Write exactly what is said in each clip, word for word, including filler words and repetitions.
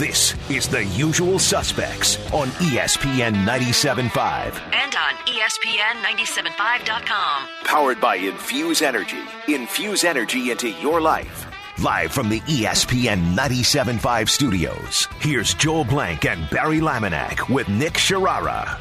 This is The Usual Suspects on E S P N ninety-seven point five. And on E S P N ninety-seven point five dot com. Powered by Infuse Energy. Infuse energy into your life. Live from the E S P N ninety-seven point five studios, here's Joel Blank and Barry Laminack with Nick Sharara.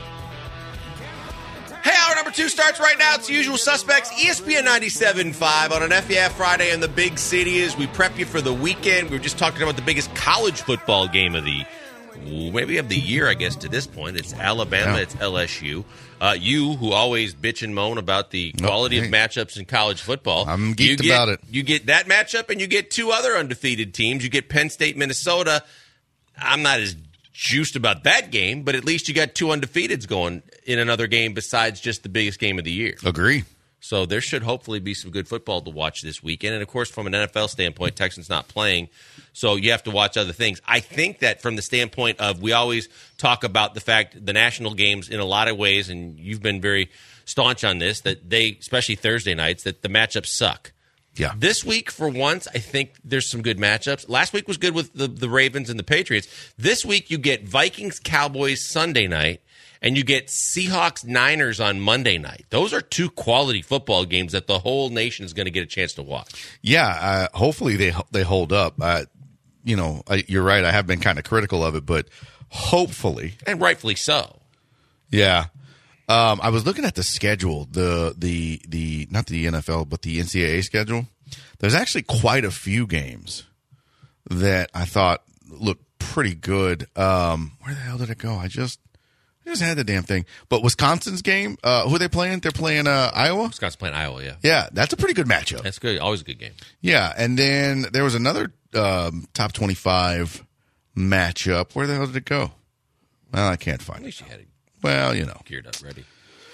Hey, hour number two starts right now. It's The Usual Suspects, E S P N ninety-seven point five on an F E F Friday in the big city as we prep you for the weekend. We were just talking about the biggest college football game of the maybe of the year, I guess, to this point. It's Alabama, yeah. It's L S U. Uh, you, who always bitch and moan about the quality okay. of matchups in college football. I'm geeked get, about it. You get that matchup, and you get two other undefeated teams. You get Penn State, Minnesota. I'm not as juiced about that game, but at least you got two undefeateds going in another game besides just the biggest game of the year. Agree. So there should hopefully be some good football to watch this weekend. And, of course, from an N F L standpoint, Texans not playing, so you have to watch other things. I think that from the standpoint of we always talk about the fact the national games in a lot of ways, and you've been very staunch on this, that they, especially Thursday nights, that the matchups suck. Yeah. This week, for once, I think there's some good matchups. Last week was good with the, the Ravens and the Patriots. This week you get Vikings-Cowboys Sunday night, and you get Seahawks-Niners on Monday night. Those are two quality football games that the whole nation is going to get a chance to watch. Yeah, uh, hopefully they they hold up. Uh, you know, I, you're right. I have been kind of critical of it, but hopefully. And rightfully so. Yeah. Um, I was looking at the schedule, the the the not the N F L, but the N C double A schedule. There's actually quite a few games that I thought looked pretty good. Um, where the hell did it go? I just I just had the damn thing. But Wisconsin's game, uh, who are they playing? They're playing uh, Iowa? Wisconsin's playing Iowa, yeah. Yeah, that's a pretty good matchup. That's good. Always a good game. Yeah, and then there was another um, top twenty-five matchup. Where the hell did it go? Well, I can't find it. At least you had it. Well, you know. Geared up, ready.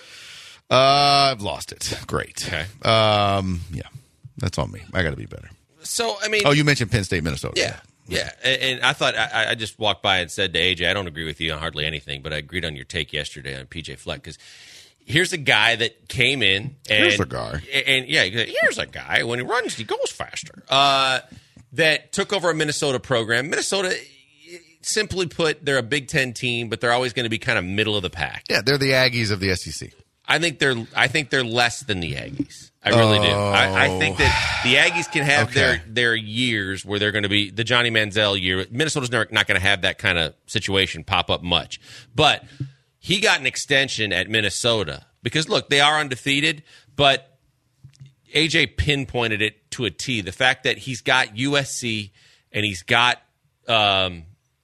Uh, I've lost it. Great. Okay. Um, yeah, that's on me. I got to be better. So, I mean. Oh, you mentioned Penn State, Minnesota. Yeah. Yeah. And, and I thought, I, I just walked by and said to A J, I don't agree with you on hardly anything, but I agreed on your take yesterday on P J Fleck because here's a guy that came in. And, here's a guy. And, and yeah, here's a guy. When he runs, he goes faster. Uh, that took over a Minnesota program. Minnesota. Simply put, they're a Big Ten team, but they're always going to be kind of middle of the pack. Yeah, they're the Aggies of the S E C. I think they're. I think they're less than the Aggies. I really oh. do. I, I think that the Aggies can have okay. their their years where they're going to be the Johnny Manziel year. Minnesota's not going to have that kind of situation pop up much. But he got an extension at Minnesota because look, they are undefeated, but A J pinpointed it to a T. The fact that he's got U S C and he's got. Um,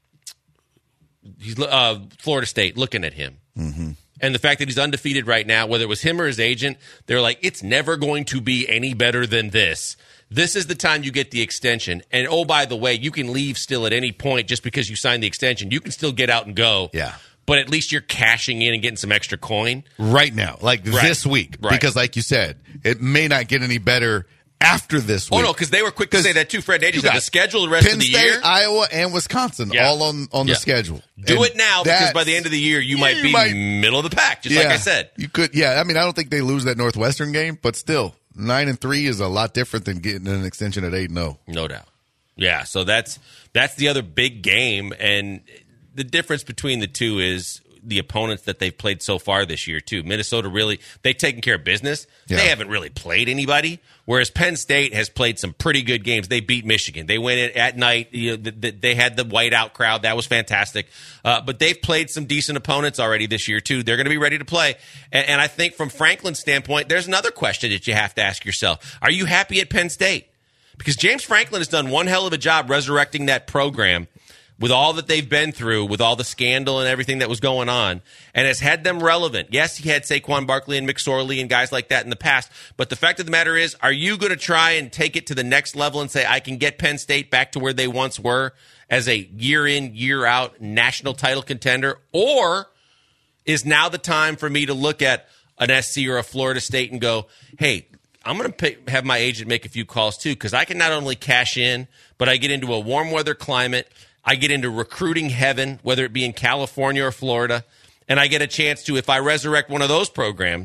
He's uh, Florida State looking at him. Mm-hmm. And the fact that he's undefeated right now, whether it was him or his agent, they're like, it's never going to be any better than this. This is the time you get the extension. And, oh, by the way, you can leave still at any point just because you signed the extension. You can still get out and go. Yeah. But at least you're cashing in and getting some extra coin. Right now, like right. this week. Right. Because, like you said, it may not get any better after this week. Oh, no, because they were quick to say that, too. Fred Agee said the schedule the rest Penn of the State, year. Iowa, and Wisconsin yeah. all on, on yeah. the schedule. Do and it now because by the end of the year, you yeah, might you be might, middle of the pack, just yeah, like I said. You could, yeah. I mean, I don't think they lose that Northwestern game, but still, nine and three is a lot different than getting an extension at eight and zero. No doubt. Yeah, so that's that's the other big game, and the difference between the two is the opponents that they've played so far this year, too. Minnesota really, they've taken care of business. Yeah. They haven't really played anybody, whereas Penn State has played some pretty good games. They beat Michigan. They went in at night. You know, the, the, they had the whiteout crowd. That was fantastic. Uh, but they've played some decent opponents already this year, too. They're going to be ready to play. And, and I think from Franklin's standpoint, there's another question that you have to ask yourself. Are you happy at Penn State? Because James Franklin has done one hell of a job resurrecting that program with all that they've been through, with all the scandal and everything that was going on, and has had them relevant. Yes, he had Saquon Barkley and McSorley and guys like that in the past, but the fact of the matter is, are you going to try and take it to the next level and say, I can get Penn State back to where they once were as a year-in, year-out national title contender, or is now the time for me to look at an S C or a Florida State and go, hey, I'm going to have my agent make a few calls too, because I can not only cash in, but I get into a warm weather climate. I get into recruiting heaven, whether it be in California or Florida, and I get a chance to, if I resurrect one of those programs,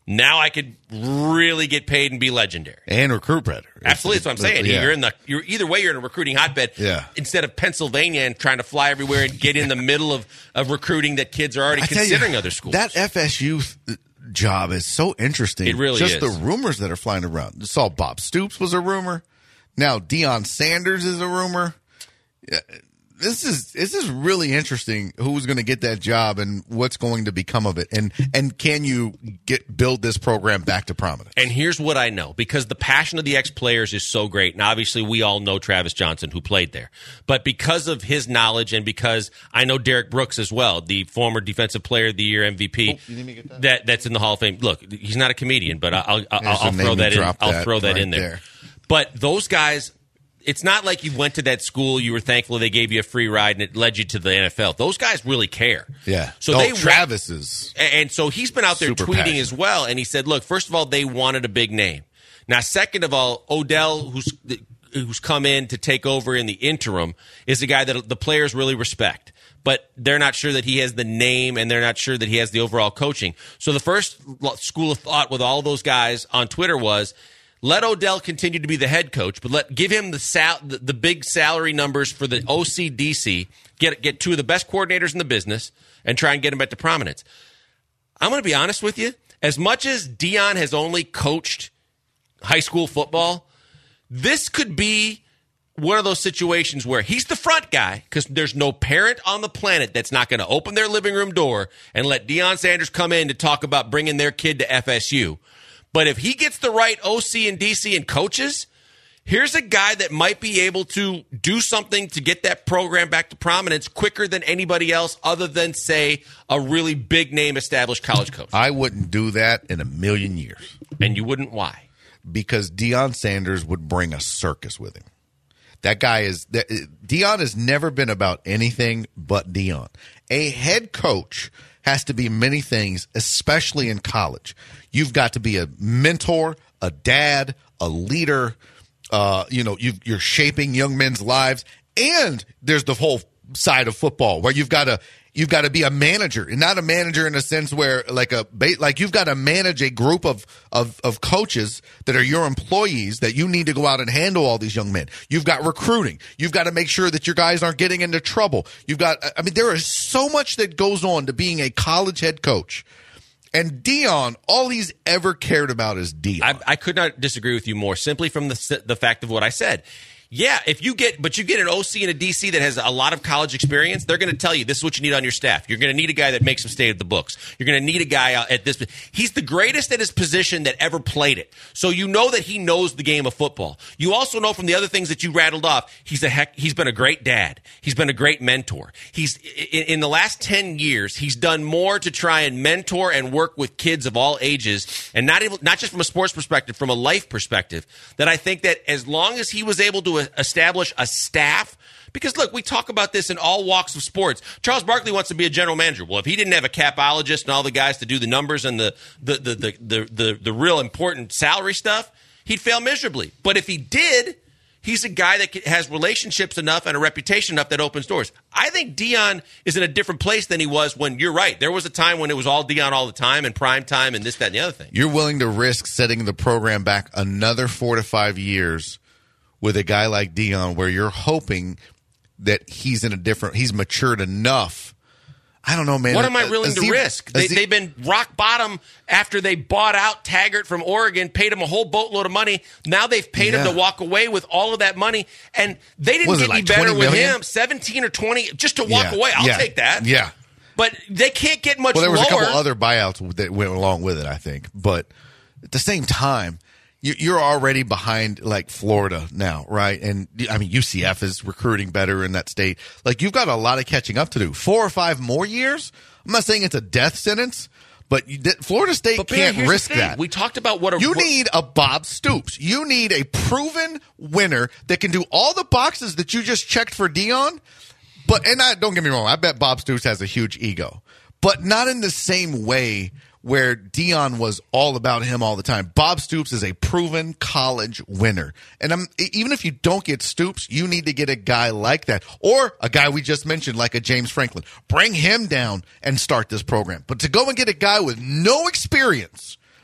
Now I could really get paid and be legendary and recruit better. Absolutely, that's what I'm saying. Yeah. You're in the. You're either way. You're in a recruiting hotbed. Yeah. Instead of Pennsylvania and trying to fly everywhere and get in the middle of, of recruiting that kids are already I tell considering you, other schools. That F S U th- job is so interesting. It really Just is. the rumors that are flying around. You saw Bob Stoops was a rumor. Now Deion Sanders is a rumor. Yeah. This is this is really interesting. Who's going to get that job and what's going to become of it, and and can you get build this program back to prominence? And here's what I know, because the passion of the ex-players is so great, and obviously we all know Travis Johnson, who played there. But because of his knowledge, and because I know Derek Brooks as well, the former Defensive Player of the Year M V P, oh, you need me to get that? that that's in the Hall of Fame. Look, he's not a comedian, but I'll I'll, I'll, There's a I'll name throw to that in. drop I'll that throw that right in there. there. But those guys. It's not like you went to that school, you were thankful they gave you a free ride, and it led you to the N F L. Those guys really care. Yeah. So oh, they Travis is. And so he's been out there super tweeting passionate. as well, and he said, look, first of all, they wanted a big name. Now, second of all, Odell, who's who's come in to take over in the interim, is a guy that the players really respect. But they're not sure that he has the name, and they're not sure that he has the overall coaching. So the first school of thought with all those guys on Twitter was, let Odell continue to be the head coach, but let give him the sal- the, the big salary numbers for the O C D C, get get two of the best coordinators in the business, and try and get him back to prominence. I'm going to be honest with you. As much as Deion has only coached high school football, this could be one of those situations where he's the front guy, because there's no parent on the planet that's not going to open their living room door and let Deion Sanders come in to talk about bringing their kid to F S U. But if he gets the right O C and D C and coaches, here's a guy that might be able to do something to get that program back to prominence quicker than anybody else, other than, say, a really big name established college coach. I wouldn't do that in a million years. And you wouldn't? Why? Because Deion Sanders would bring a circus with him. That guy is that, Deion has never been about anything but Deion. A head coach has to be many things, especially in college. You've got to be a mentor, a dad, a leader. Uh, you know, you've, you're shaping young men's lives, and there's the whole side of football where you've got to you've got to be a manager, and not a manager in a sense where like a like you've got to manage a group of of of coaches that are your employees that you need to go out and handle all these young men. You've got recruiting. You've got to make sure that your guys aren't getting into trouble. You've got I mean there is so much that goes on to being a college head coach. And Deion, all he's ever cared about is Deion. I, I could not disagree with you more, simply from the the fact of what I said. Yeah, if you get, but you get an O C and a D C that has a lot of college experience, they're going to tell you this is what you need on your staff. You're going to need a guy that makes them stay at the books. You're going to need a guy out at this. He's the greatest at his position that ever played it. So you know that he knows the game of football. You also know from the other things that you rattled off, he's a heck, he's been a great dad. He's been a great mentor. He's in, in the last ten years, he's done more to try and mentor and work with kids of all ages, and not able, not just from a sports perspective, from a life perspective, that I think that as long as he was able to establish a staff, because look, we talk about this in all walks of sports. Charles Barkley wants to be a general manager. Well, if he didn't have a capologist and all the guys to do the numbers and the the the the the, the, the real important salary stuff, he'd fail miserably. But if he did, he's a guy that has relationships enough and a reputation enough that opens doors. I think Deion is in a different place than he was when, you're right, there was a time when it was all Deion all the time and prime time and this, that, and the other thing. You're willing to risk setting the program back another four to five years with a guy like Deion, where you're hoping that he's in a different, he's matured enough. I don't know, man. What am I willing Is to he- risk? is They, he- they've been rock bottom after they bought out Taggart from Oregon, paid him a whole boatload of money. Now they've paid him Yeah. to walk away with all of that money, and they didn't Was it get any like better twenty with million? him. seventeen or twenty just to walk Yeah, away. I'll yeah, take that. Yeah. But they can't get much Well, there was lower. a couple other buyouts that went along with it, I think. But at the same time, you- you're already behind like Florida now, right? And I mean, U C F is recruiting better in that state. Like, you've got a lot of catching up to do. Four or five more years. I'm not saying it's a death sentence, but you, that Florida State But Bear, can't here's the risk thing. that. We talked about what a You what- need a Bob Stoops. You need a proven winner that can do all the boxes that you just checked for Deion. But and I, don't get me wrong, I bet Bob Stoops has a huge ego, but not in the same way where Deion was all about him all the time. Bob Stoops is a proven college winner. And I'm, even if you don't get Stoops, you need to get a guy like that. Or a guy we just mentioned, like a James Franklin. Bring him down and start this program. But to go and get a guy with no experience,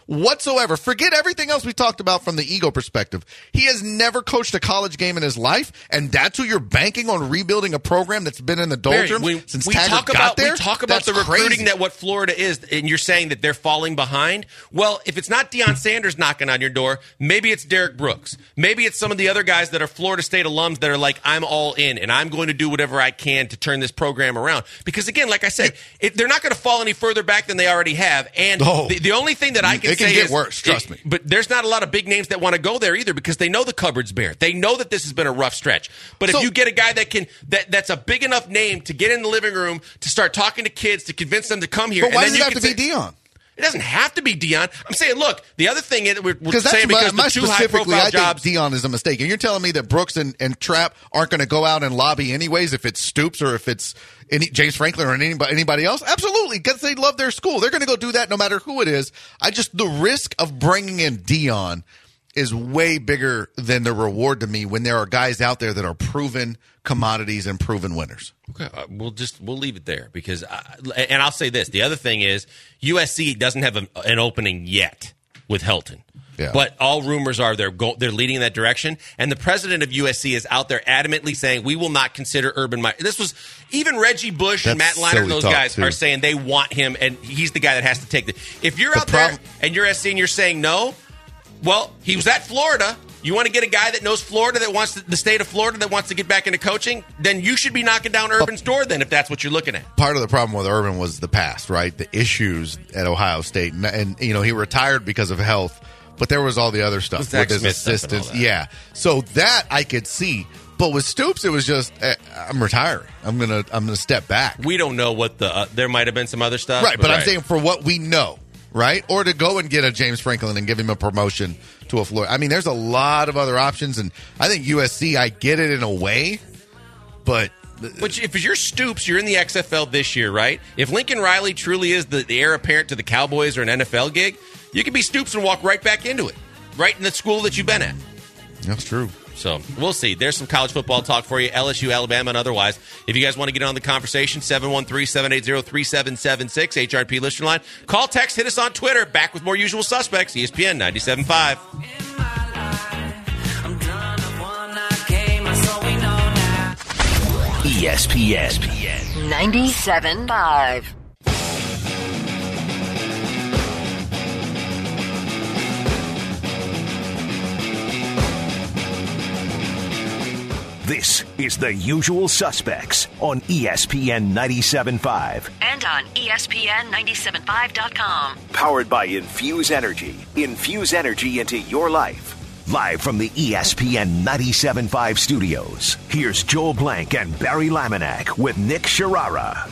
whatsoever. Forget everything else we talked about from the ego perspective. He has never coached a college game in his life, and that's who you're banking on rebuilding a program that's been in the doldrums Barry, we, since we Taggart talk got about, there. We talk about that's the recruiting crazy. that what Florida is, and you're saying that they're falling behind. Well, if it's not Deion Sanders knocking on your door, maybe it's Derek Brooks. Maybe it's some of the other guys that are Florida State alums that are like, I'm all in, and I'm going to do whatever I can to turn this program around. Because, again, like I said, it, they're not going to fall any further back than they already have. And Oh. the, the only thing that I can It can say get is, worse, trust it, me. But there's not a lot of big names that want to go there either because they know the cupboard's bare. They know that this has been a rough stretch. But So- if you get a guy that can that that's a big enough name to get in the living room to start talking to kids to convince them to come here, But why and does then it you have can to be say, Deion? It doesn't have to be Deion. I'm saying, look, the other thing is we're, we're Because that's saying my, because my the two specifically, high-profile I jobs. think Deion is a mistake. And you're telling me that Brooks and, and Trapp aren't going to go out and lobby anyways if it's Stoops or if it's any, James Franklin or anybody, anybody else? Absolutely, because they love their school. They're going to go do that no matter who it is. I just, the risk of bringing in Deion is way bigger than the reward to me when there are guys out there that are proven commodities and proven winners. Okay, uh, we'll just we'll leave it there because, I, and I'll say this: the other thing is U S C doesn't have a, an opening yet with Helton. Yeah. But all rumors are they're go, they're leading in that direction, and the president of U S C is out there adamantly saying we will not consider Urban Meyer. This was even Reggie Bush and Matt That's Leinart and silly those talk, guys too. are saying they want him, and he's the guy that has to take the. If you're The out there problem- and you're S C and you're saying no, well, he was at Florida. You want to get a guy that knows Florida, that wants to, the state of Florida, that wants to get back into coaching, then you should be knocking down Urban's door then if that's what you're looking at. Part of the problem with Urban was the past, right? The issues at Ohio State. And, and you know, he retired because of health, but there was all the other stuff Zach with his Smith stuff and all assistants. that. Yeah. So that I could see. But with Stoops, it was just, eh, I'm retiring. I'm going to I'm gonna step back. We don't know what the, uh, there might have been some other stuff. Right, but I'm saying for what we know, right? Or to go and get a James Franklin and give him a promotion to a Florida. I mean, there's a lot of other options, and I think U S C, I get it in a way, but Which, if you're Stoops, you're in the X F L this year, right? If Lincoln Riley truly is the, the heir apparent to the Cowboys or an N F L gig, you can be Stoops and walk right back into it, right in the school that you've been at. that's true. So we'll see. There's some college football talk for you, L S U, Alabama, and otherwise. If you guys want to get on the conversation, seven one three, seven eight zero, three seven seven six, H R P listener line. Call, text, hit us on Twitter. Back with more usual suspects, E S P N ninety-seven point five. E S P N. ninety-seven point five. This is The Usual Suspects on E S P N ninety-seven point five. And on E S P N ninety-seven point five dot com. Powered by Infuse Energy. Infuse energy into your life. Live from the E S P N ninety-seven point five studios, here's Joel Blank and Barry Laminack with Nick Sharara.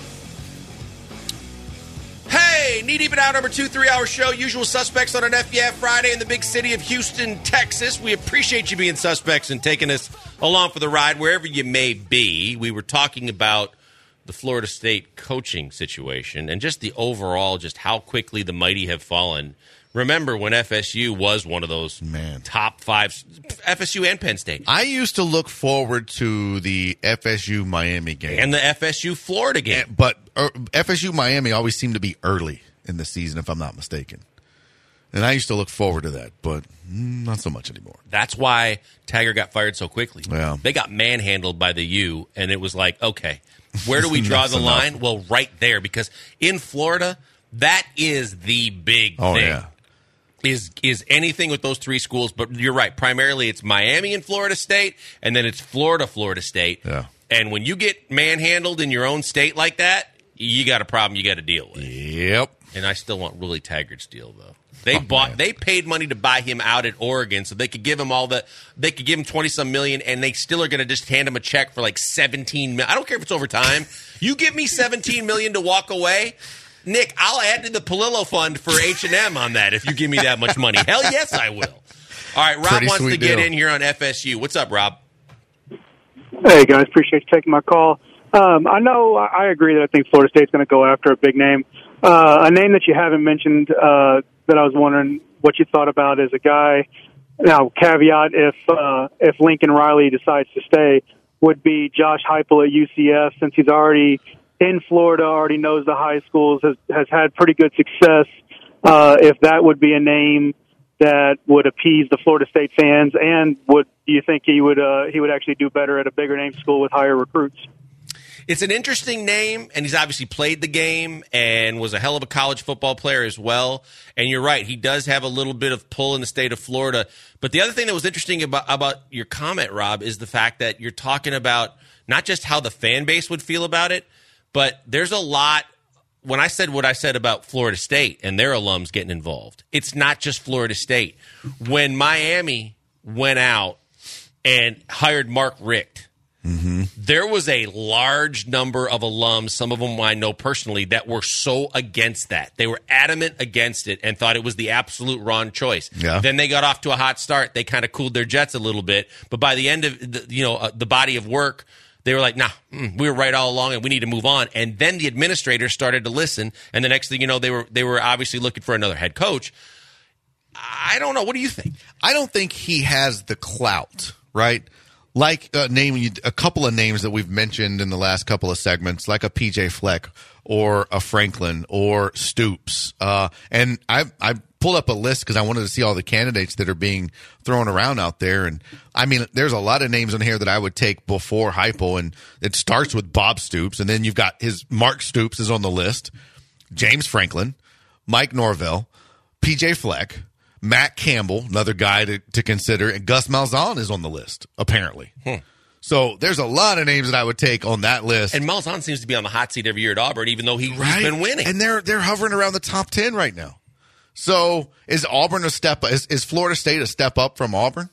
Hey, Knee Deep and Out, number two, three-hour show. Usual Suspects on an F B F Friday in the big city of Houston, Texas. We appreciate you being suspects and taking us along for the ride wherever you may be. We were talking about the Florida State coaching situation and just the overall, just how quickly the mighty have fallen. Remember when F S U was one of those Man. top five, F S U and Penn State, I used to look forward to the F S U Miami game. and the F S U Florida game. And- but uh, F S U Miami always seemed to be early in the season, if I'm not mistaken. And I used to look forward to that, but mm, not so much anymore. That's why Taggart got fired so quickly. Yeah. They got manhandled by the U, and it was like, okay, where do we draw That's the enough. line? Well, right there, because in Florida, that is the big Oh, thing. yeah. Is is anything with those three schools, but you're right. Primarily, it's Miami and Florida State, and then it's Florida, Florida State. Yeah. And when you get manhandled in your own state like that, you got a problem you got to deal with. Yep. And I still want Willie Taggart's deal, though. They Oh, bought, man. they paid money to buy him out at Oregon, so they could give him all the, they could give him twenty some million, and they still are going to just hand him a check for like seventeen million. I don't care if it's overtime. You give me seventeen million to walk away, Nick. I'll add to the Palillo fund for H and M on that if you give me that much money. Hell yes, I will. All right, Rob Pretty wants to sweet get deal. in here on F S U. What's up, Rob? Hey, guys. Appreciate you taking my call. Um, I know I agree that I think Florida State's going to go after a big name. Uh, a name that you haven't mentioned uh, that I was wondering what you thought about is a guy, now caveat if uh, if Lincoln Riley decides to stay, would be Josh Heupel at U C F, since he's already in Florida, already knows the high schools, has, has had pretty good success uh, if that would be a name that would appease the Florida State fans, and would do you think he would uh, he would actually do better at a bigger name school with higher recruits? It's an interesting name, and he's obviously played the game and was a hell of a college football player as well. And you're right, he does have a little bit of pull in the state of Florida. But the other thing that was interesting about, about your comment, Rob, is the fact that you're talking about not just how the fan base would feel about it, but there's a lot. When I said what I said about Florida State and their alums getting involved, it's not just Florida State. When Miami went out and hired Mark Richt, mm-hmm. there was a large number of alums, some of them I know personally, that were so against that. They were adamant against it and thought it was the absolute wrong choice. Yeah. Then they got off to a hot start. They kind of cooled their jets a little bit. But by the end of the, you know uh, the body of work, they were like, nah, mm, we were right all along and we need to move on. And then the administrators started to listen. And the next thing you know, they were they were obviously looking for another head coach. I don't know. What do you think? I don't think he has the clout, right? Like uh, naming a couple of names that we've mentioned in the last couple of segments, like a P J Fleck or a Franklin or Stoops. Uh, and I I pulled up a list because I wanted to see all the candidates that are being thrown around out there. And I mean, there's a lot of names on here that I would take before Heupel, and it starts with Bob Stoops, and then you've got his Mark Stoops is on the list, James Franklin, Mike Norvell, P J Fleck, Matt Campbell, another guy to, to consider, and Gus Malzahn is on the list, apparently. Hmm. So there's a lot of names that I would take on that list. And Malzahn seems to be on the hot seat every year at Auburn, even though he, right? he's been winning. And they're they're hovering around the top ten right now. So is Auburn a step? Is, is Florida State a step up from Auburn?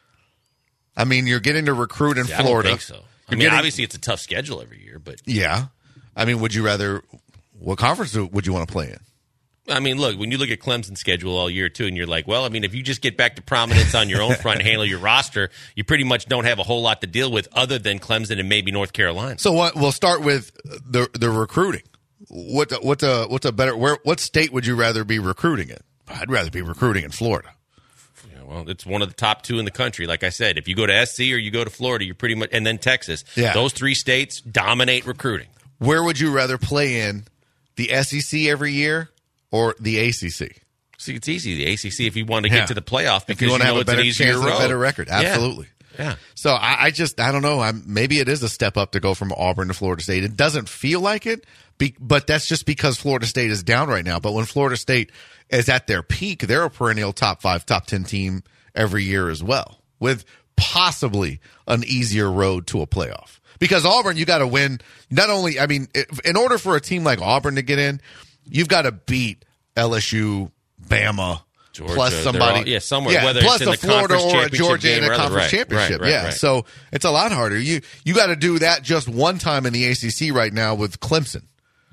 I mean, you're getting to recruit in See, Florida. I don't think so. I You're mean, getting, obviously it's a tough schedule every year, but yeah. I mean, would you rather? What conference would you want to play in? I mean, look, when you look at Clemson's schedule all year, too, and you're like, well, I mean, if you just get back to prominence on your own front and handle your roster, you pretty much don't have a whole lot to deal with other than Clemson and maybe North Carolina. So what, we'll start with the the recruiting. What what's a what's a better? Where what state would you rather be recruiting in? I'd rather be recruiting in Florida. Yeah, well, it's one of the top two in the country. Like I said, if you go to S C or you go to Florida, you're pretty much, and then Texas. Yeah. Those three states dominate recruiting. Where would you rather play in? The S E C every year or the A C C? See, it's easy. The A C C, if you want to get Yeah. to the playoff, because If you want to have know a it's an better easier chance, and road. a better record, absolutely. Yeah. yeah. So I, I just I don't know. I'm maybe it is a step up to go from Auburn to Florida State. It doesn't feel like it, be, but that's just because Florida State is down right now. But when Florida State is at their peak, they're a perennial top five, top ten team every year as well, with possibly an easier road to a playoff. Because Auburn, you got to win. Not only, I mean, in order for a team like Auburn to get in, you've got to beat L S U, Bama, Georgia, plus somebody, all, yeah, somewhere, yeah, whether plus it's in the, the Florida conference or a championship Georgia in game a or other- conference right, championship. right, right, yeah, right. so it's a lot harder. You you got to do that just one time in the A C C right now with Clemson.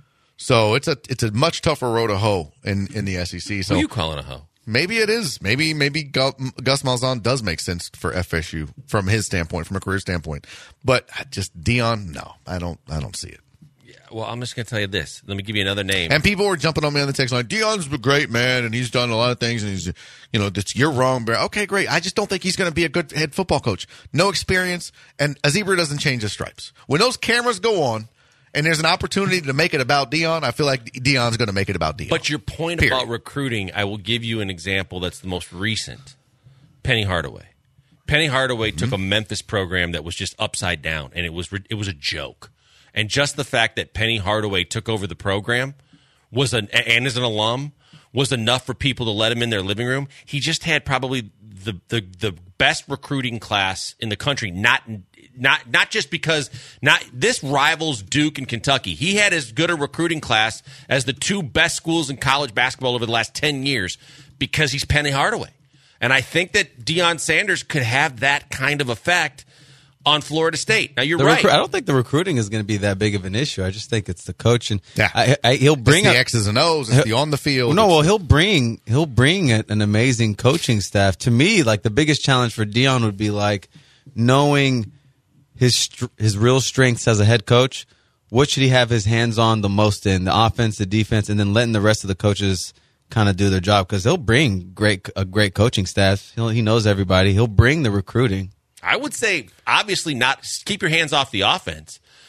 So it's a it's a much tougher road to hoe in, in the S E C. So Who are you calling a hoe? maybe it is. Maybe maybe Gus Malzahn does make sense for F S U from his standpoint, from a career standpoint. But just Dion, no, I don't. I don't see it. Yeah, well, I'm just going to tell you this. Let me give you another name. And people were jumping on me on the text line. Dion's a great man, and he's done a lot of things, and he's, you know, that's, you're wrong, but okay, great. I just don't think he's going to be a good head football coach. No experience, and a zebra doesn't change his stripes. When those cameras go on, and there's an opportunity to make it about Dion, I feel like Dion's going to make it about Dion. But your point Period. about recruiting, I will give you an example that's the most recent. Penny Hardaway. Penny Hardaway mm-hmm. took a Memphis program that was just upside down, and it was it was a joke. And just the fact that Penny Hardaway took over the program was an and is an alum was enough for people to let him in their living room. He just had probably the the, the best recruiting class in the country. Not not not just because not this rivals Duke and Kentucky. He had as good a recruiting class as the two best schools in college basketball over the last ten years because he's Penny Hardaway. And I think that Deion Sanders could have that kind of effect on Florida State. Now, you're The right. recru- I don't think the recruiting is going to be that big of an issue. I just think it's the coach, and Yeah. I, I, he'll bring it's the a- X's and O's. It's the on the field. No, It's- well, he'll bring he'll bring a, an amazing coaching staff. To me, like the biggest challenge for Deion would be like knowing his str- his real strengths as a head coach. What should he have his hands on the most in? The offense, the defense, and then letting the rest of the coaches kind of do their job, because he'll bring great a great coaching staff. He'll, he knows everybody. He'll bring the recruiting. I would say, obviously, not keep your hands off the offense,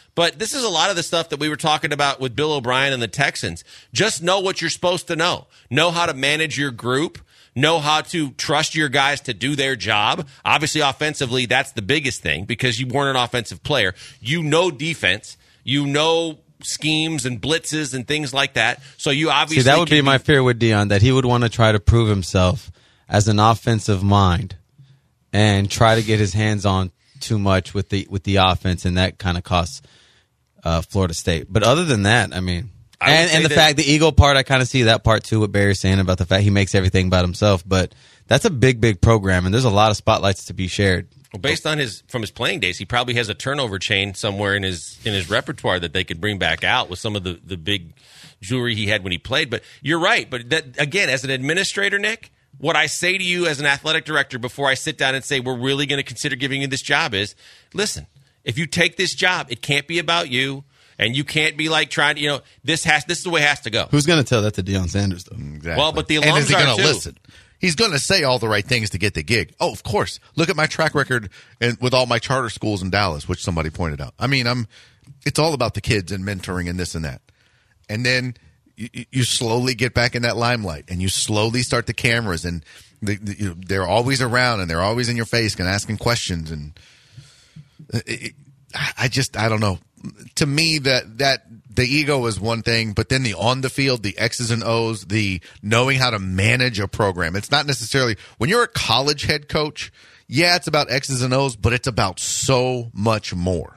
But this is a lot of the stuff that we were talking about with Bill O'Brien and the Texans. Just know what you're supposed to know. Know how to manage your group. Know how to trust your guys to do their job. Obviously, offensively, that's the biggest thing because you weren't an offensive player. You know defense. You know schemes and blitzes and things like that. So you obviously See, that would can be my fear with Deion, that he would want to try to prove himself as an offensive mind and try to get his hands on too much with the with the offense, and that kind of costs uh, Florida State. But other than that, I mean, I and, and the that, fact, the ego part, I kind of see that part too, what Barry's saying about the fact he makes everything about himself. But that's a big, big program, and there's a lot of spotlights to be shared. Well, based on his from his playing days, he probably has a turnover chain somewhere in his in his repertoire that they could bring back out with some of the, the big jewelry he had when he played. But you're right. But that, again, as an administrator, Nick, what I say to you as an athletic director before I sit down and say we're really going to consider giving you this job is, listen, if you take this job, it can't be about you, and you can't be like trying to, you know, this has this is the way it has to go. Who's going to tell that to Deion Sanders, though? Exactly. Well, but the alums and is he are going to too. listen? He's going to say all the right things to get the gig. Oh, of course. Look at my track record and with all my charter schools in Dallas, which somebody pointed out. I mean, I'm. It's all about the kids and mentoring and this and that. And then you, you slowly get back in that limelight, and you slowly start the cameras, and the, the, you know, they're always around, and they're always in your face and asking questions. And it, it, I just, I don't know. To me, that that. The ego is one thing, but then the on the field, the X's and O's, the knowing how to manage a program. It's not necessarily when you're a college head coach. Yeah, it's about X's and O's, but it's about so much more.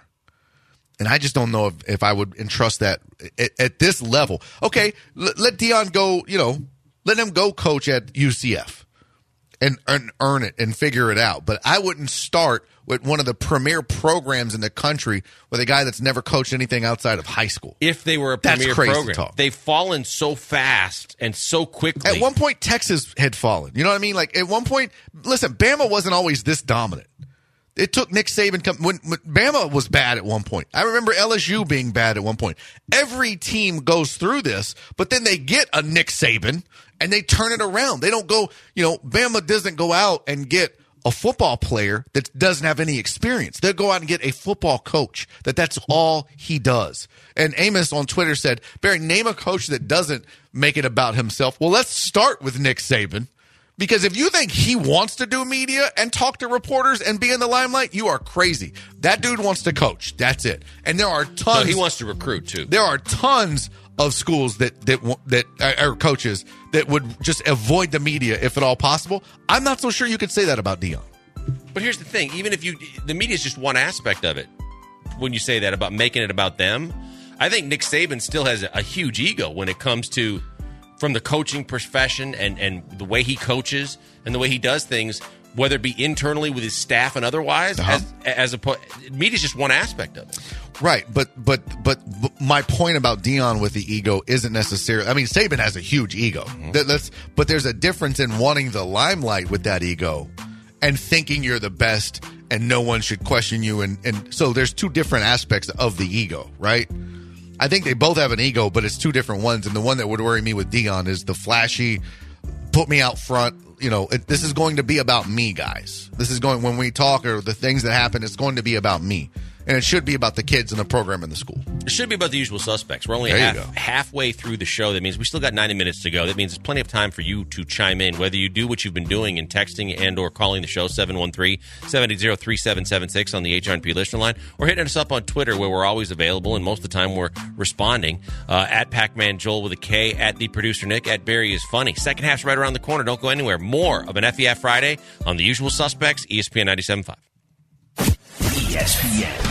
And I just don't know if, if I would entrust that at, at this level. Okay, let, let Deion go, you know, let him go coach at U C F and, and earn it and figure it out. But I wouldn't start with one of the premier programs in the country with a guy that's never coached anything outside of high school. If they were a That's premier crazy program, talk. they've fallen so fast and so quickly. At one point, Texas had fallen. You know what I mean? Like, at one point, listen, Bama wasn't always this dominant. It took Nick Saban come, when, when Bama was bad at one point. I remember L S U being bad at one point. Every team goes through this, but then they get a Nick Saban and they turn it around. They don't go, you know, Bama doesn't go out and get a football player that doesn't have any experience. They'll go out and get a football coach that that's all he does. And Amos on Twitter said, Barry, name a coach that doesn't make it about himself. Well, let's start with Nick Saban. Because if you think he wants to do media and talk to reporters and be in the limelight, you are crazy. That dude wants to coach. That's it. And there are tons. So he wants to recruit too. There are tons of schools that that that are coaches that would just avoid the media if at all possible. I'm not so sure you could say that about Deion. But here's the thing: even if you, the media is just one aspect of it. When you say that about making it about them, I think Nick Saban still has a, a huge ego when it comes to from the coaching profession and and the way he coaches and the way he does things, whether it be internally with his staff and otherwise. Uh-huh. As as a media is just one aspect of it. Right, but, but but but my point about Deion with the ego isn't necessarily. I mean, Saban has a huge ego. Mm-hmm. That, that's but there's a difference in wanting the limelight with that ego, and thinking you're the best and no one should question you. And and so there's two different aspects of the ego, right? I think they both have an ego, but it's two different ones. And the one that would worry me with Deion is the flashy, put me out front. You know, it, this is going to be about me, guys. This is going when we talk or the things that happen. It's going to be about me. And it should be about the kids and the program in the school. It should be about the usual suspects. We're only There you half, go. halfway through the show. That means we still got ninety minutes to go. That means there's plenty of time for you to chime in, whether you do what you've been doing in texting and or calling the show, seven one three, seven eight zero, three seven seven six on the H R N P listener line, or hitting us up on Twitter where we're always available, and most of the time we're responding. Uh, at Pac-Man Joel with a K, at the producer Nick, at Barry is funny. Second half's right around the corner. Don't go anywhere. More of an F E F Friday on the usual suspects, E S P N ninety-seven point five. E S P N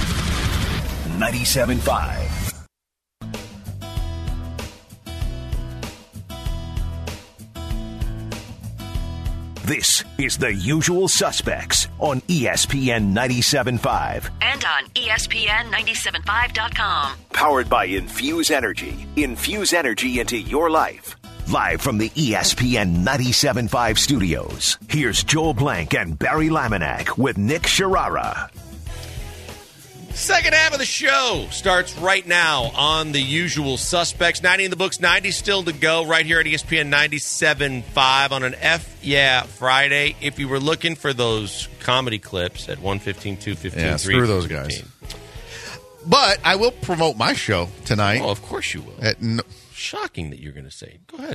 ninety-seven point five. This is The Usual Suspects on E S P N ninety-seven point five. And on E S P N ninety-seven five dot com. Powered by Infuse Energy. Infuse energy into your life. Live from the E S P N ninety-seven point five studios, here's Joel Blank and Barry Laminack with Nick Sharara. Second half of the show starts right now on the usual suspects. ninety in the books, ninety still to go right here at E S P N ninety-seven point five on an F Yeah Friday. If you were looking for those comedy clips at one fifteen, two fifteen, Yeah, three screw those fifteen. guys. but I will promote my show tonight. Oh, of course you will. At no- Shocking that you're going to say. Go ahead.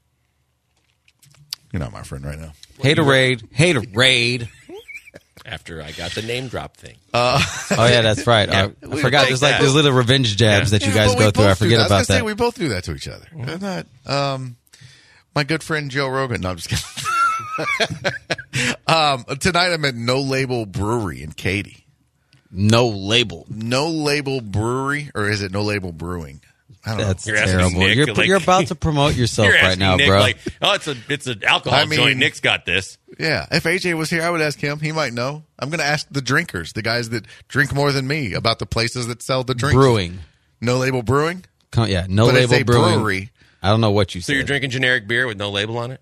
You're not my friend right now. Haterade. Haterade. After I got the name drop thing. Oh, yeah, that's right. Yeah, I we forgot. like There's like that. those little revenge jabs Yeah. that you Yeah, guys but we go through. both I do forget that. I was about gonna say, that. we both do that to each other. I'm not. Um, my good friend Joe Rogan. No, I'm just kidding. um, tonight I'm at No Label Brewery in Katy. No label. No Label Brewery, or is it No Label Brewing? I don't That's You're asking terrible. Nick, you're, like- you're about to promote yourself You're right asking now, Nick, bro. like, oh, it's a it's an alcohol I mean- joint. Nick's got this. know. Yeah, if A J was here, I would ask him. He might know. I'm going to ask the drinkers, the guys that drink more than me, about the places that sell the drinks. Brewing. No Label Brewing, Come, yeah, no but label it's a brewing. brewery. I don't know what you So said. you're drinking generic beer with no label on it?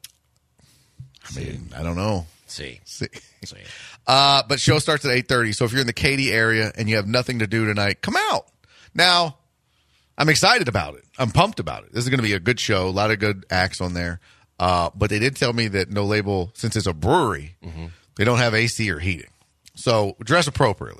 I mean, I don't know. See. See. See. Uh, but show starts at eight thirty. So if you're in the Katy area and you have nothing to do tonight, come out. Now, I'm excited about it. I'm pumped about it. This is going to be a good show. A lot of good acts on there. Uh, but they did tell me that No Label, since it's a brewery, they don't have A C or heating. So dress appropriately.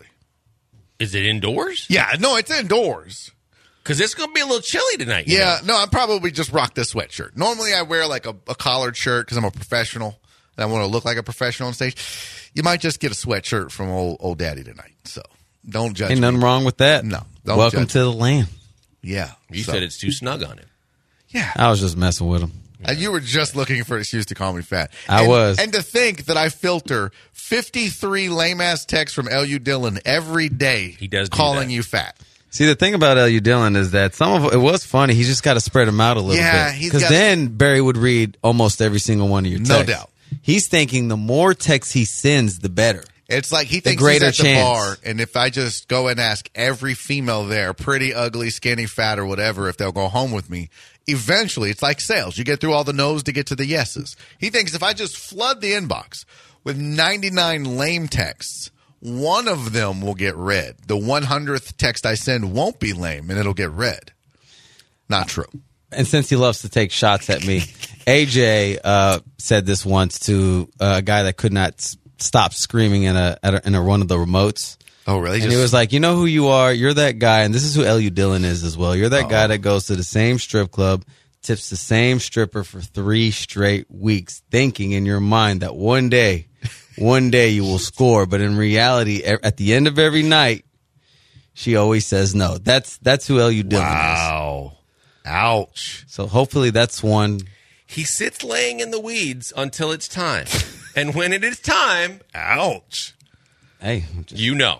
Is it indoors? Yeah, no, it's indoors. Because it's going to be a little chilly tonight. you Yeah, know? no, I'm probably just rock this sweatshirt. Normally I wear like a, a collared shirt because I'm a professional and I want to look like a professional on stage. You might just get a sweatshirt from old, old daddy tonight. So don't judge Ain't me. nothing wrong with that. No, don't Welcome judge to the land. Yeah. You so- said it's too snug on him. Yeah. I was just messing with him. Uh, you were just looking for an excuse to call me fat. I And- was. And to think that I filter fifty-three lame-ass texts from L U Dillon every day He does do calling that. you fat. See, the thing about L U Dillon is that some of it was funny. He's just got to spread them out a little Yeah, bit. he's Because got- then Barry would read almost every single one of your No texts. doubt. He's thinking the more texts he sends, the better. It's like he thinks greater he's at the chance. bar, and if I just go and ask every female there, pretty, ugly, skinny, fat, or whatever, if they'll go home with me, eventually it's like sales. You get through all the no's to get to the yeses. He thinks if I just flood the inbox with ninety-nine lame texts, one of them will get read. The one hundredth text I send won't be lame, and it'll get read. Not true. And since he loves to take shots at me, A J uh, said this once to a guy that could not s- stop screaming in a, at a in a one of the remotes. Oh, really? And he was like, you know who you are? You're that guy. And this is who L U Dillon is as well. You're that guy that goes to the same strip club, tips the same stripper for three straight weeks, thinking in your mind that one day, one day you will score. But in reality, e- at the end of every night, she always says no. That's that's who L U Dillon is. wow. Ouch. So hopefully that's one. He sits laying in the weeds until it's time. And when it is time, Ouch. Hey, just you know.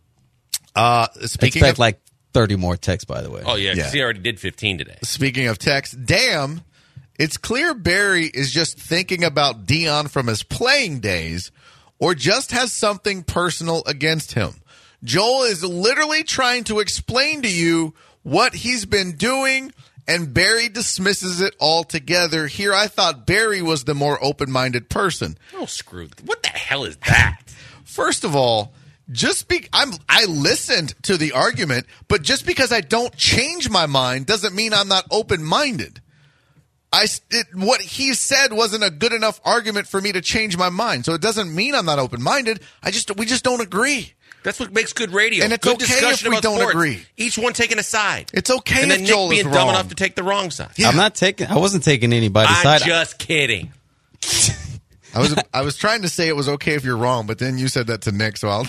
Uh, speaking expect of like thirty more texts, by the way. Oh, yeah, 'cause Yeah. he already did fifteen today. Speaking of text, damn, it's clear Barry is just thinking about Dion from his playing days or just has something personal against him. Joel is literally trying to explain to you what he's been doing, and Barry dismisses it altogether. Here, I thought Barry was the more open-minded person. Oh, screw. What the hell is that? First of all, just be I'm I listened to the argument, but just because I don't change my mind doesn't mean I'm not open-minded. I it, what he said wasn't a good enough argument for me to change my mind. So it doesn't mean I'm not open-minded. I just we just don't agree. That's what makes good radio. And it's good okay discussion if we about don't sports. agree. Each one taking a side. It's okay and if then Joel Nick is being dumb wrong. enough to take the wrong side. Yeah. I'm not taking. I wasn't taking anybody's I'm side. just kidding. I was I was trying to say it was okay if you're wrong, but then you said that to Nick, so I'll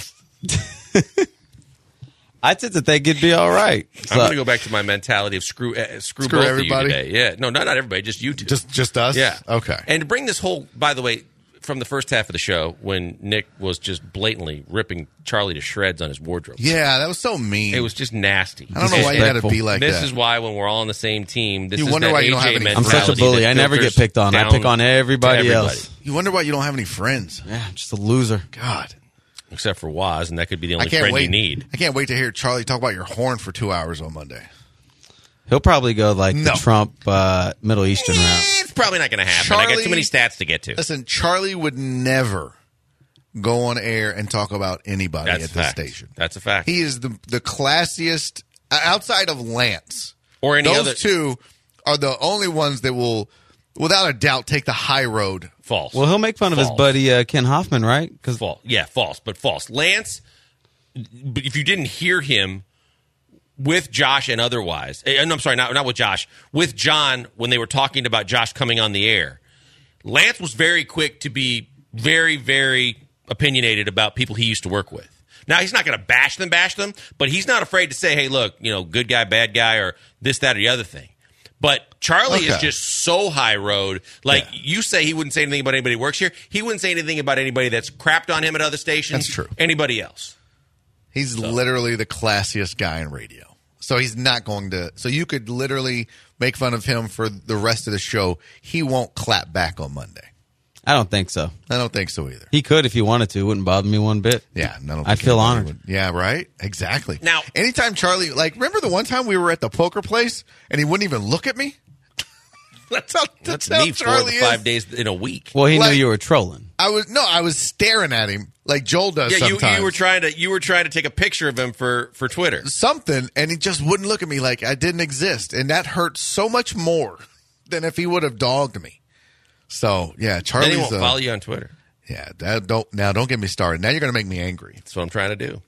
I tend to think it'd be all right. So, I'm going to go back to my mentality of screw uh, screw, Screw both everybody? of you today. Yeah, no, not, not everybody, just you two. just just us. yeah, Okay. And to bring this whole, by the way, from the first half of the show when Nick was just blatantly ripping Charlie to shreds on his wardrobe. Yeah, that was so mean. It was just nasty. I don't know why you got to be like this that. is why when we're all on the same team, this You is wonder that why you don't A J have any- I'm such a mentality bully. that I never get filters picked on. I down pick on to everybody else. You wonder why you don't have any friends. Yeah, I'm just a loser. God. Except for Waz, and that could be the I only can't friend wait. you need. I can't wait to hear Charlie talk about your horn for two hours on Monday. He'll probably go like No. the Trump uh, Middle Eastern route. It's probably not going to happen. I got Charlie- too many stats to get to. Listen, Charlie would never go on air and talk about anybody That's at a the fact. station. That's a fact. He is the the classiest uh, outside of Lance. Or any Those other- two are the only ones that will, without a doubt, take the high road. False. Well, he'll make fun of his False. buddy uh, Ken Hoffman, right? Because False. Yeah, false, but false. Lance, but if you didn't hear him with Josh and otherwise. Uh, no, I'm sorry, not not with Josh. With John, when they were talking about Josh coming on the air, Lance was very quick to be very, very opinionated about people he used to work with. Now, he's not going to bash them, bash them, but he's not afraid to say, hey, look, you know, good guy, bad guy, or this, that, or the other thing. But Charlie Okay. is just so high road. Like, Yeah. you say he wouldn't say anything about anybody who works here. He wouldn't say anything about anybody that's crapped on him at other stations. That's true. Anybody else. He's literally the classiest guy in radio. So he's not going to. So you could literally make fun of him for the rest of the show. He won't clap back on Monday. I don't think so. I don't think so either. He could if he wanted to. It wouldn't bother me one bit. Yeah, I don't I'd think feel anybody honored. would. Yeah, right? Exactly. Now- anytime Charlie, like, remember the one time we were at the poker place and he wouldn't even look at me? That's how, that's That's how me four Charlie to five is. days in a week. Well, he Like- knew you were trolling. I was, no, I was staring at him like Joel does Yeah, you, sometimes. you were trying to you were trying to take a picture of him for, for Twitter. Something, and he just wouldn't look at me like I didn't exist. And that hurt so much more than if he would have dogged me. So, yeah, Then Charlie's. he won't uh, follow you on Twitter. Yeah, that don't now don't get me started. Now you're going to make me angry. That's what I'm trying to do.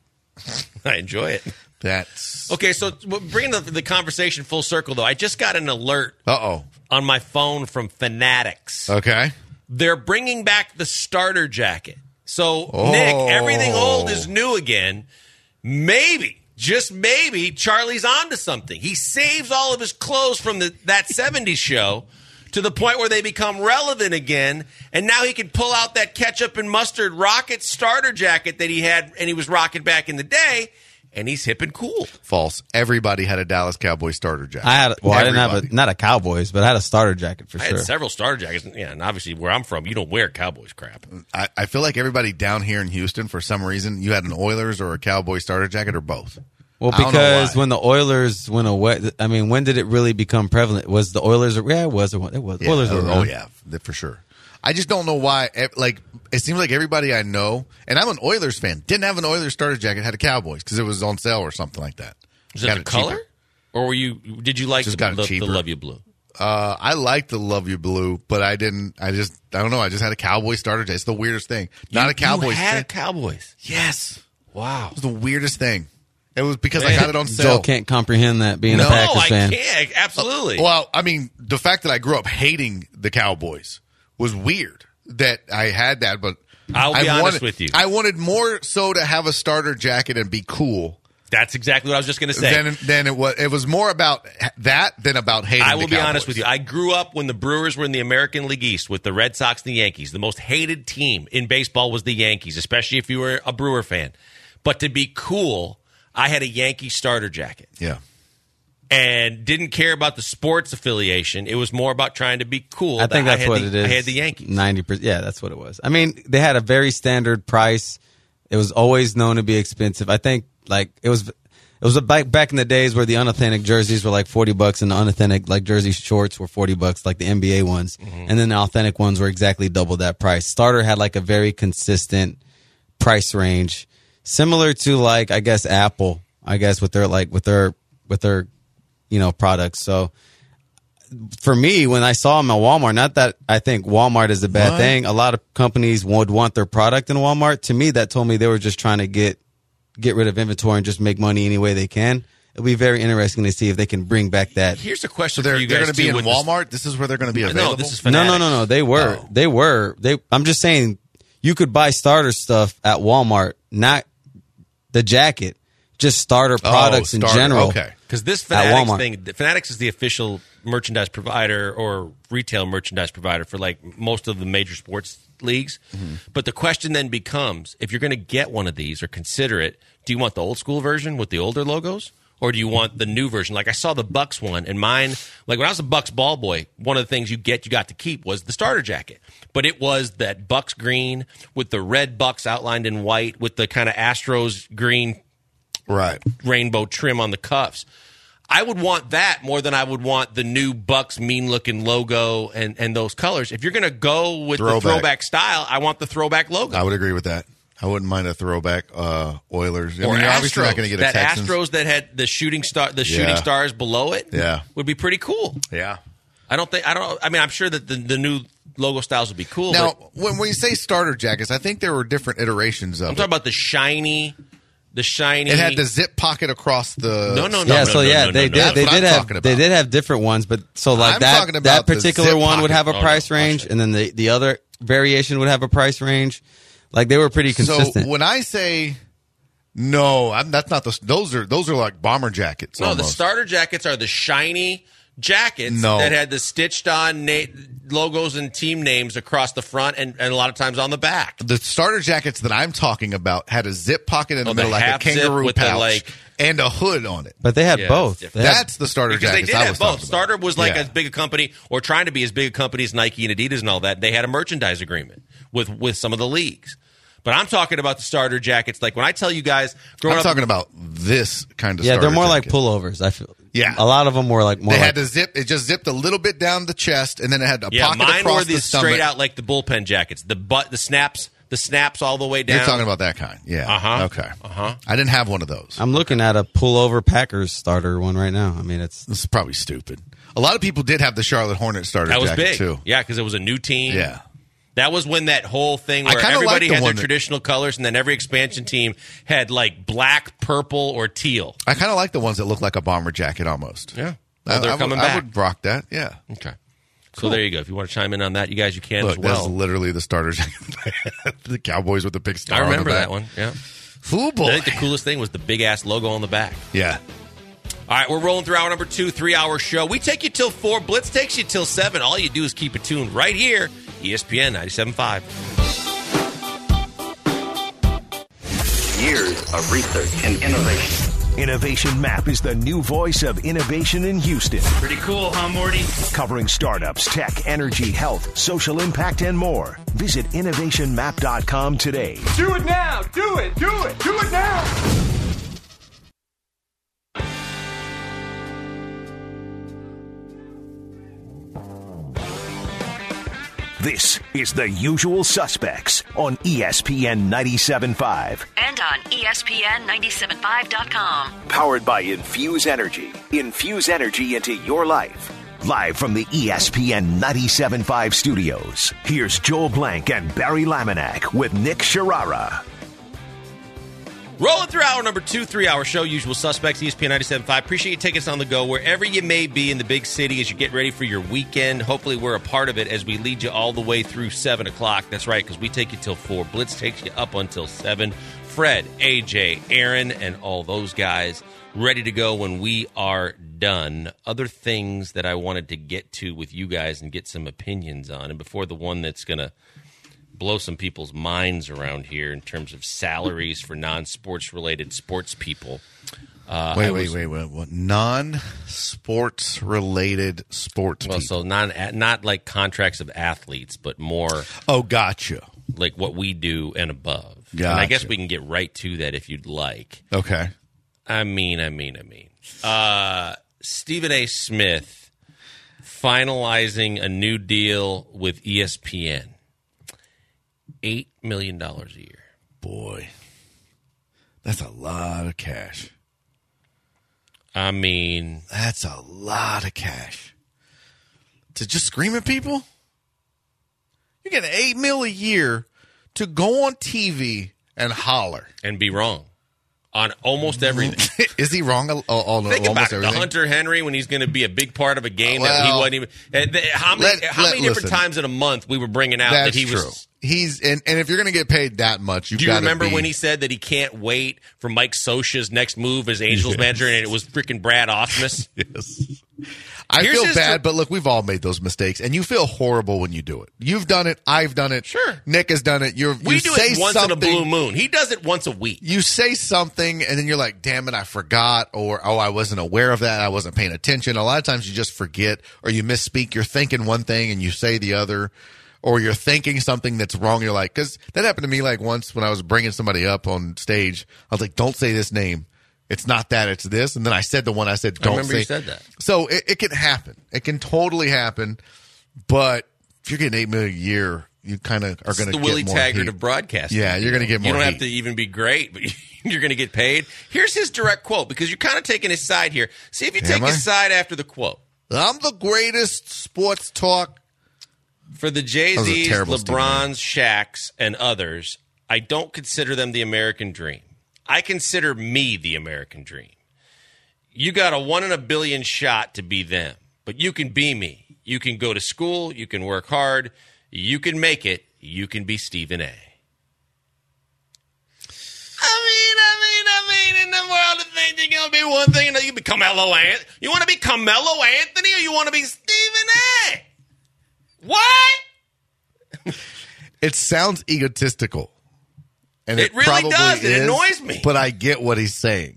I enjoy it. That's Okay, so bringing the, the conversation full circle, though, I just got an alert uh oh. on my phone from Fanatics. Okay. They're bringing back the starter jacket. So, Oh. Nick, everything old is new again. Maybe, just maybe, Charlie's onto something. He saves all of his clothes from the, that seventies show to the point where they become relevant again, and now he can pull out that ketchup and mustard rocket starter jacket that he had and he was rocking back in the day, and he's hip and cool. False. Everybody had a Dallas Cowboys starter jacket. I had well, I didn't have a Everybody. not a Cowboys, but I had a starter jacket for I sure. had several starter jackets, yeah, and obviously where I'm from, you don't wear Cowboys crap. I, I feel like everybody down here in Houston, for some reason, you had an Oilers or a Cowboy starter jacket or both. Well, I don't know because why. when the Oilers went away, I mean, when did it really become prevalent? Was the Oilers? Yeah, it was. It was. Yeah, Oilers were oh, around. oh yeah, th- for sure. I just don't know why. eh, Like, it seems like everybody I know, and I'm an Oilers fan, didn't have an Oilers starter jacket, had a Cowboys because it was on sale or something like that. Was it Got the color? cheaper. Or were you? Did you like Just the, got it the, the cheaper. Love You Blue? Uh, I like the Love You Blue, but I didn't. I just, I don't know. I just had a Cowboy starter jacket. It's the weirdest thing. Not You- a Cowboys You had fan. a Cowboys. Yes, Wow. it was the weirdest thing. It was because I Man. got it on Joel sale. can't comprehend that being No, a Packers No, I fan. can't. Absolutely. Well, I mean, the fact that I grew up hating the Cowboys was weird. That I had that, but I'll be I honest wanted, with you. I wanted more so to have a starter jacket and be cool That's exactly what I was just going to say. than than it was. It was more about that than about hating. I will the be Cowboys. honest with you. I grew up when the Brewers were in the American League East with the Red Sox and the Yankees. The most hated team in baseball was the Yankees, especially if you were a Brewer fan. But to be cool, I had a Yankee starter jacket Yeah, and didn't care about the sports affiliation. It was more about trying to be cool. I think that that's had what the, it is. I had the Yankees. Ninety percent. Yeah, that's what it was. I mean, they had a very standard price. It was always known to be expensive. I think like it was. It was back back in the days where the unauthentic jerseys were like forty bucks, and the unauthentic like jersey shorts were forty bucks, like the N B A ones, Mm-hmm. and then the authentic ones were exactly double that price. Starter had like a very consistent price range, similar to like I guess Apple, I guess with their like with their with their you know products. So for me, when I saw them at Walmart, not that I think Walmart is a bad What? thing. A lot of companies would want their product in Walmart. To me, that told me they were just trying to get get rid of inventory and just make money any way they can. It'll be very interesting to see if they can bring back that. Here's a so question they're for you they're guys going to be too, in with this- Walmart. This is where they're going to be available. No, this is No, no, Fanatics. no, no. They were. Oh. They were. They. I'm just saying, you could buy starter stuff at Walmart, not the jacket, just starter products Oh, in starter. general. Okay. Because this At Fanatics Walmart. thing, Fanatics is the official merchandise provider or retail merchandise provider for like most of the major sports leagues. Mm-hmm. But the question then becomes, if you're going to get one of these or consider it, do you want the old school version with the older logos? Or do you want the new version? Like I saw the Bucks one, and mine, like when I was a Bucks ball boy, one of the things you get, you got to keep was the starter jacket. But it was that Bucks green with the red Bucks outlined in white with the kind of Astros green Right. rainbow trim on the cuffs. I would want that more than I would want the new Bucks mean looking logo and, and those colors. If you're going to go with Throwback. the throwback style, I want the throwback logo. I would agree with that. I wouldn't mind a throwback uh, Oilers. I or mean, you're Astros. obviously not going to get a that Texans. Astros that had the shooting star, the shooting Yeah. stars below it. Yeah. would be pretty cool. Yeah. I don't think I don't. I mean, I'm sure that the, the new logo styles would be cool. Now, but when, when you say starter jackets, I think there were different iterations of I'm it. talking about the shiny, The shiny. It had the zip pocket across the. No, no, no. Yeah, no, so no, yeah, no, they no, did. no. They That's what did I'm have. talking They about. did have different ones, but so like I'm that talking about that the particular zip one would pocket. have a Oh, no, price watch range, it. and then the the other variation would have a price range. Like they were pretty consistent. So when I say no, I'm, that's not the. Those are those are like bomber jackets. No, the almost. starter jackets are the shiny jackets No. that had the stitched on na- logos and team names across the front and, and a lot of times on the back. The starter jackets that I'm talking about had a zip pocket in the Oh, the middle, like a half zip kangaroo with the, pouch, like- and a hood on it. but they had Yeah, both. it's different. They had- That's the starter Because they jackets did I have was both. talking about. Starter was like Yeah. as big a company, or trying to be as big a company as Nike and Adidas and all that. They had a merchandise agreement with, with some of the leagues. But I'm talking about the starter jackets. Like when I tell you guys, growing I'm up, talking about this kind of. yeah, they're starter more like jacket. pullovers. I feel. Yeah. a lot of them were like more. They like, had to zip. It just zipped a little bit down the chest, and then it had a yeah, pocket mine across were the the stomach. straight out like the bullpen jackets. The butt, the snaps, the snaps all the way down. You're talking about that kind, yeah. Uh-huh. Okay. Uh-huh. I didn't have one of those. I'm looking at a pullover Packers starter one right now. I mean, it's This is probably stupid. A lot of people did have the Charlotte Hornet starter That was jacket big, too. yeah, because it was a new team. Yeah. That was when that whole thing I where kinda everybody like the had their one that- traditional colors, and then every expansion team had like black, purple, or teal. I kind of like the ones that look like a bomber jacket almost. Yeah, I, well, they're I would- coming I back. would rock that. Yeah. Okay, so there you go. If you want to chime in on that, you guys, you can Look, as well. that's literally the starter jacket. The Cowboys with the big star. I remember on the that back. one. Yeah, Ooh, boy. I think the coolest thing was the big ass logo on the back. Yeah. All right, we're rolling through hour number two, three hour show. We take you till four. Blitz takes you till seven. All you do is keep it tuned right here, E S P N ninety-seven point five. Years of research and innovation. Innovation Map is the new voice of innovation in Houston, Pretty cool, huh, Morty? covering startups, tech, energy, health, social impact, and more. Visit innovation map dot com today. Do it now! Do it! Do it! Do it now! This is The Usual Suspects on E S P N ninety-seven point five. And on E S P N ninety-seven point five dot com. Powered by Infuse Energy. Infuse energy into your life. Live from the E S P N ninety-seven point five studios, here's Joel Blank and Barry Laminack with Nick Sharara. Rolling through hour number two, three-hour show, Usual Suspects, E S P N ninety-seven point five. Appreciate you taking us on the go wherever you may be in the big city as you get ready for your weekend. Hopefully we're a part of it as we lead you all the way through seven o'clock. That's right, because we take you till four. Blitz takes you up until seven. Fred, A J, Aaron, and all those guys ready to go when we are done. Other things that I wanted to get to with you guys and get some opinions on. And before the one that's going to blow some people's minds around here in terms of salaries for non-sports related sports people. Uh, Wait, I wait, was- wait, wait, wait. Non-sports related sports Well, people. so non not like contracts of athletes, but more Oh, gotcha. like what we do and above. And I guess Gotcha. we can get right to that if you'd like. Okay. I mean, I mean, I mean. Uh, Stephen A. Smith finalizing a new deal with E S P N. eight million dollars a year. Boy, that's a lot of cash. I mean, That's a lot of cash. To just scream at people? You're getting eight mil a year to go on T V and holler. and be wrong on almost everything. Is he wrong on, on Think almost about it. everything? The Hunter Henry when he's going to be a big part of a game that he Well, wasn't even. and the- How many, let- how let- many different listen. times in a month we were bringing out That's that he true. was. He's and, and if you're going to get paid that much, you've Do you gotta remember be, when he said that he can't wait for Mike Scioscia's next move as Angels Yes. manager, and it was freaking Brad Osmus? Yes. I Here's feel his bad, tr- but look, we've all made those mistakes, and you feel horrible when you do it. You've done it. I've done it. Sure. Nick has done it. You're, We you do say it once in a something, blue moon. He does it once a week. You say something, and then you're like, damn it, I forgot, or oh, I wasn't aware of that. I wasn't paying attention. A lot of times you just forget, or you misspeak. You're thinking one thing, and you say the other. Or you're thinking something that's wrong. You're like, because that happened to me like once when I was bringing somebody up on stage. I was like, don't say this name. It's not that, it's this. And then I said the one I said, I don't remember say. you said that. So it, it can happen. It can totally happen. But if you're getting eight million a year, you kind of are It's going to the get Willie more Taggart heat. of broadcasting. Yeah, you're gonna get more You don't have heat. to even be great, but you're going to get paid. Here's his direct quote, because you're kind of taking his side here. See if you take Am I? his side after the quote. I'm the greatest sports talk. For the was a Jay-Z's, terrible Steve LeBrons, Shaqs, and others, I don't consider them the American dream. I consider me the American dream. You got a one in a billion shot to be them, but you can be me. You can go to school. You can work hard. You can make it. You can be Stephen A. I mean, I mean, I mean, in the world of things, you're going to be one thing, and then you become Carmelo Anthony. You want to be Carmelo Anthony, or you want to be Stephen A? What? It sounds egotistical. And it, it really probably does. It is, annoys me. But I get what he's saying.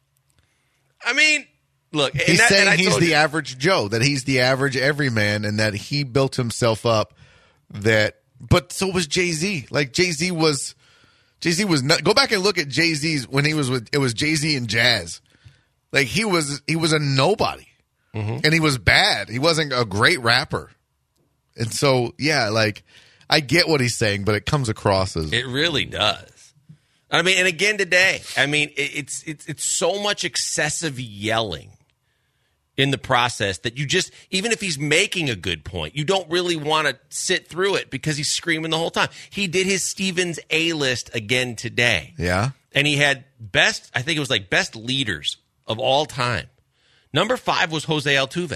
I mean, look. He's that, saying he's the you, average Joe, that he's the average everyman, and that he built himself up that. But so was Jay-Z. Like, Jay-Z was. Jay-Z was not, go back and look at Jay-Z's when he was with, it was Jay-Z and Jazz. Like, he was, he was a nobody. Mm-hmm. And he was bad. He wasn't a great rapper. And so, yeah, like, I get what he's saying, but it comes across as. It really does. I mean, and again today, I mean, it's, it's, it's so much excessive yelling in the process that you just, even if he's making a good point, you don't really want to sit through it because he's screaming the whole time. He did his Stevens A-list again today. Yeah. And he had best, I think it was like best leaders of all time. Number five was Jose Altuve.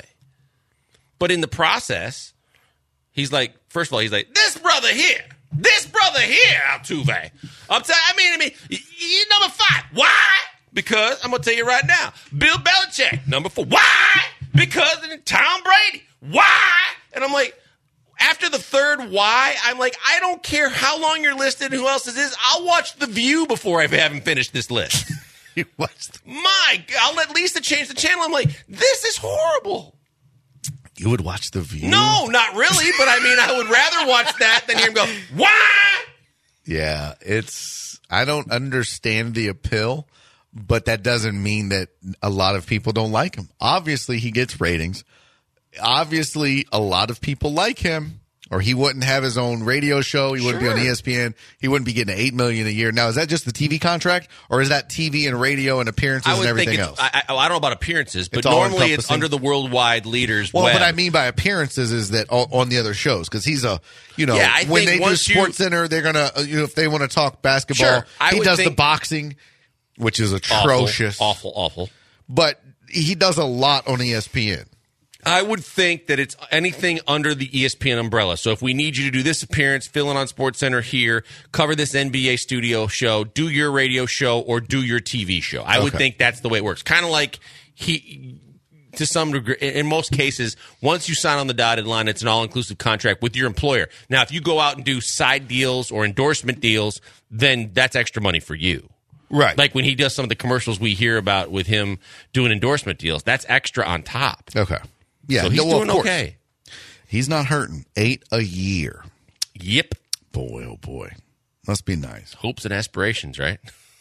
But in the process, he's like, first of all, he's like, this brother here, this brother here, Altuve. I'm telling, I mean, I mean, he's number five. Why? Because, I'm going to tell you right now, Bill Belichick, number four. Why? Because of Tom Brady. Why? And I'm like, after the third why, I'm like, I don't care how long you're listed and who else this is. I'll watch The View before I haven't finished this list. You watched My God, I'll let Lisa change the channel. I'm like, this is horrible. You would watch The View? No, not really. But I mean, I would rather watch that than hear him go, why? Yeah, it's, I don't understand the appeal. But that doesn't mean that a lot of people don't like him. Obviously, he gets ratings. Obviously, a lot of people like him, or he wouldn't have his own radio show. He wouldn't Sure. be on E S P N. He wouldn't be getting eight million dollars a year. Now, is that just the T V contract, or is that T V and radio and appearances I would and everything think else? it's, I, I, I don't know about appearances, but It's all normally it's encompassing. under the worldwide leaders. Well, web. what I mean by appearances is that on, on the other shows, because he's a, you know, Yeah, I when think they do once you- Sports Center, they're gonna, uh, you know, if they want to talk basketball, Sure, I he would does the think- boxing, which is Awful, atrocious, awful, awful. but he does a lot on E S P N. I would think that it's anything under the E S P N umbrella. So if we need you to do this appearance, fill in on SportsCenter here, cover this N B A studio show, do your radio show, or do your T V show. I would Okay. think that's the way it works. Kind of like he, to some degree, in most cases, once you sign on the dotted line, it's an all-inclusive contract with your employer. Now, if you go out and do side deals or endorsement deals, then that's extra money for you. Right. Like when he does some of the commercials we hear about with him doing endorsement deals, that's extra on top. Okay. Yeah. So he's no, well, doing of course. okay. He's not hurting. Eight a year. Yep. Boy, oh boy. Must be nice. Hopes and aspirations, right?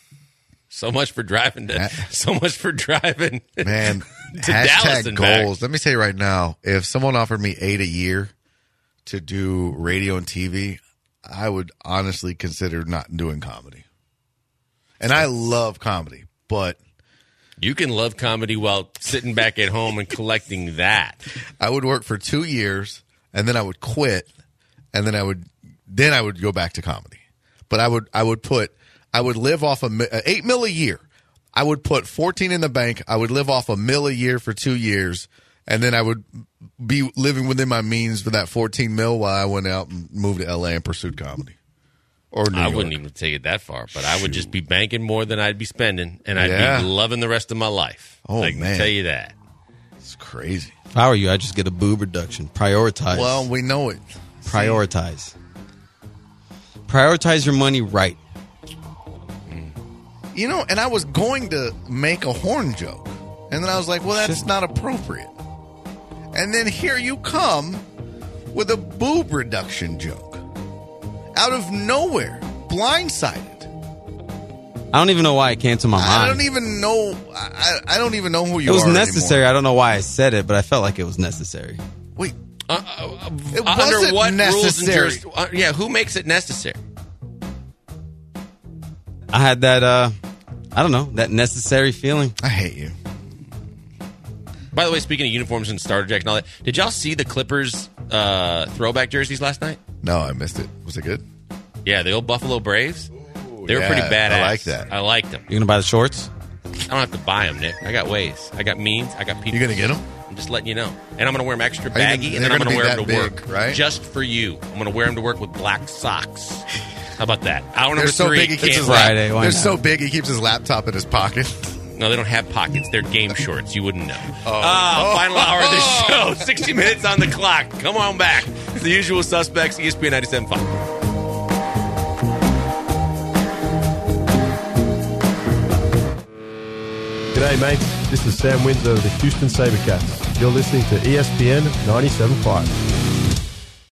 So much for driving to. That- so much for driving. Man, to Dallas hashtag and back. goals. Let me tell you right now, if someone offered me eight a year to do radio and T V, I would honestly consider not doing comedy. And I love comedy, but You can love comedy while sitting back at home and collecting that. I would work for two years and then I would quit and then I would then I would go back to comedy. But I would I would put I would live off a mi- uh, eight mil a year. I would put fourteen in the bank. I would live off a mil a year for two years, and then I would be living within my means for that fourteen mil while I went out and moved to L A and pursued comedy. Or New I York. wouldn't even take it that far, but I would just be banking more than I'd be spending, and I'd Yeah. be loving the rest of my life. Oh, I can man. tell you that. It's crazy. If I were you, I'd just get a boob reduction. Prioritize. Well, we know it. Prioritize. Prioritize your money right. You know, and I was going to make a horn joke, and then I was like, well, that's not appropriate. And then here you come with a boob reduction joke. Out of nowhere. Blindsided. I don't even know why it came to my mind. I don't even know. I, I don't even know who you it was are necessary. anymore. I don't know why I said it, but I felt like it was necessary. Wait. Uh, uh, It uh, under wasn't what rules and necessary. juris- uh, yeah, who makes it necessary? I had that, uh, I don't know, that necessary feeling. I hate you. By the way, speaking of uniforms and starter jacks and all that, did y'all see the Clippers uh, throwback jerseys last night? No, I missed it. Was it good? Yeah, the old Buffalo Braves. Ooh, They were yeah, pretty badass. I like that. I liked them. You gonna buy the shorts? I don't have to buy them, Nick. I got ways. I got means. I got people. You gonna get them? I'm just letting you know. And I'm going to wear them extra you baggy, gonna- and then I'm they're going to gonna wear be them to that work. big, right? Just for you. I'm going to wear them to work with black socks. How about that? Hour number They're so three. big he keeps can't- his Friday, lap- why They're not? so big he keeps his laptop in his pocket. No, they don't have pockets. They're game shorts. You wouldn't know. Oh. Ah, Oh. final hour of the show. sixty minutes on the clock. Come on back. It's the usual suspects, E S P N ninety-seven point five. G'day, mates. This is Sam Windsor of the Houston SaberCats. You're listening to E S P N ninety-seven point five.